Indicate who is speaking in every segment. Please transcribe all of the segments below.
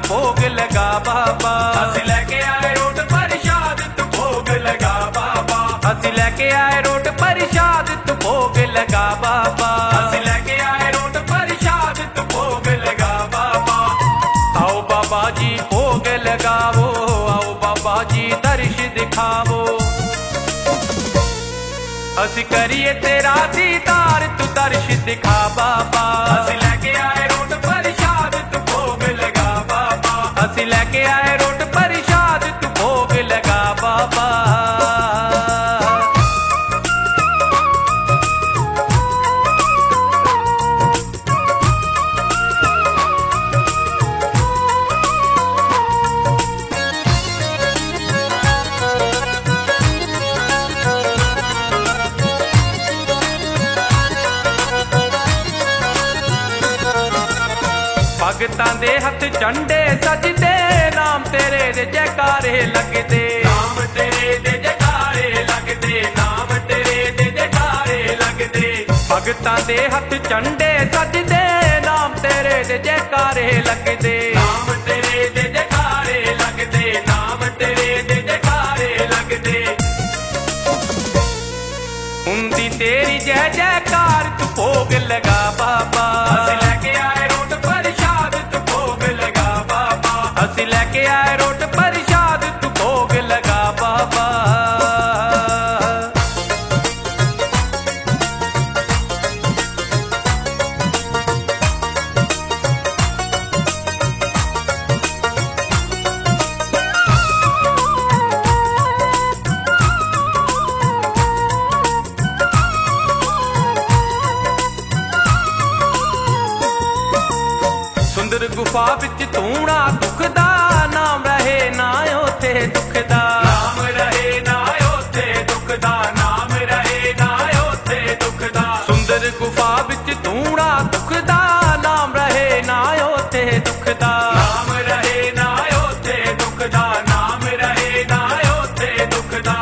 Speaker 1: भोग लगा बाबा।
Speaker 2: असी लेके आए रोट प्रसाद तू भोग लगा बाबा।
Speaker 1: असी लेके आए रोट प्रसाद तू भोग लगा बाबा।
Speaker 2: असी लेके आए रोट प्रसाद तू भोग लगा बाबा।
Speaker 1: आओ बाबा जी भोग लगावो, आओ बाबा जी दर्श दिखावो। असी करिए तेरा दीदार तू दर्श दिखा बाबा।
Speaker 2: असी लेके आए रोट प्रसाद तू भोग लगा बाबा।
Speaker 1: असी लेके आए रोट प्रसाद तू भोग लगा बाबा। भगतां दे हथ झंडे सजदे, नाम तेरे दे जयकारे लगदे।
Speaker 2: नाम तेरे दे जयकारे लगदे, नाम तेरे दे जयकारे लगदे।
Speaker 1: भगतां दे हथ झंडे सजदे, नाम तेरे दे जयकारे लगदे।
Speaker 2: नाम तेरे दे जयकारे लगदे, नाम तेरे दे जयकारे लगदे।
Speaker 1: हुंदी तेरी जय जयकार तू भोग लगा बाबा।
Speaker 2: असी लेके आए रोट प्रसाद तू भोग लगा बाबा।
Speaker 1: असी लेके आए रोट प्रसाद तू भोग लगा बाबा। सुंदर गुफा विच धूणा दुखदा, नाम रहे ना ओथे दुखदा।
Speaker 2: नाम रहे ना ओथे दुखदा, नाम रहे ना ओथे दुखदा।
Speaker 1: सुंदर गुफा विच धूणा दुखदा, नाम रहे ना ओथे दुखदा।
Speaker 2: नाम रहे ना ओथे दुखदा, नाम रहे ना ओथे दुखदा।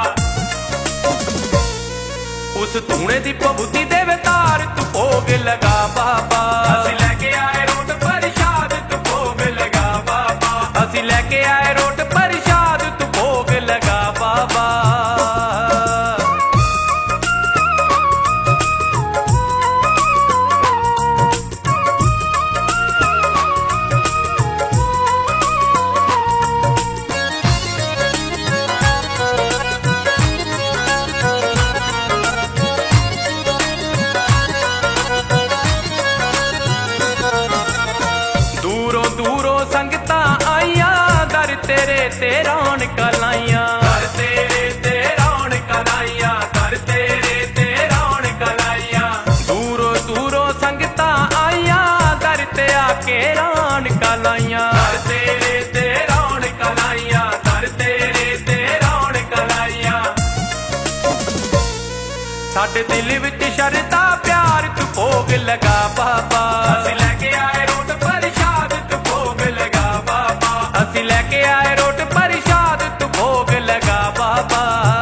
Speaker 1: उस धूणे दी भभूति दे वितार तू भोग लगा बाबा।
Speaker 2: असी लेके आए रोट प्रसाद तू भोग लगा बाबा।
Speaker 1: असी लेके आए रोट प्रसाद तू भोग लगा बाबा। दूरों दूरों संगतां आईयां, दर तेरे ते रौनकां लाईयां।
Speaker 2: कर तेरे ते रौनकां लाईयां, कर तेरे ते रौनकां लाईयां।
Speaker 1: दूरों दूरों संगतां आईयां, दर ते आके रौनकां लाईयां।
Speaker 2: कर तेरे ते रौनकां लाईयां, कर तेरे ते रौनकां लाईयां।
Speaker 1: साडे दिल विच शरधा प्यार तू भोग लगा बाबा।
Speaker 2: असी लेके आए रोट प्रसाद तू भोग लगा बाबा।
Speaker 1: असी लेके आए रोट प्रसाद तू भोग लगा बाबा।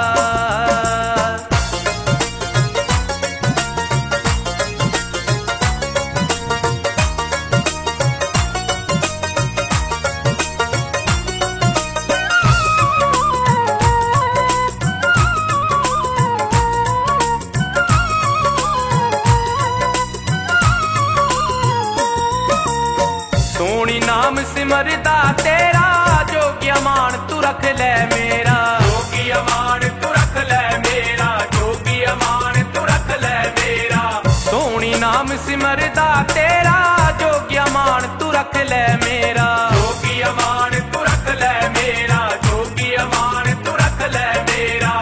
Speaker 1: सोनी नाम सिमरदा तेरा, जोगिया मान तू रख ले मेरा।
Speaker 2: जोगी अमान तू रख ले मेरा, जोगी अमान तू रख ले मेरा।
Speaker 1: सोनी नाम सिमरदा तेरा, जोगिया मान तू रख ले मेरा।
Speaker 2: जोगी अमान तू रख ले मेरा, जोगी अमान तू रख ले मेरा।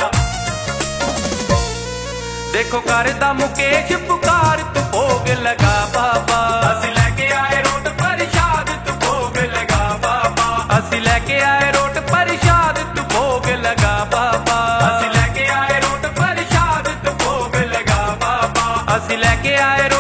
Speaker 1: देखो करदा मुकेश पुकार तू भोग लगा बाबा।
Speaker 2: असी लेके आए रोट प्रसाद तू भोग लगा बाबा।
Speaker 1: असी लेके आए रोट प्रसाद तू भोग लगा बाबा।
Speaker 2: असी लेके आए रोट प्रसाद तू भोग लगा बाबा।
Speaker 1: असी लेके आए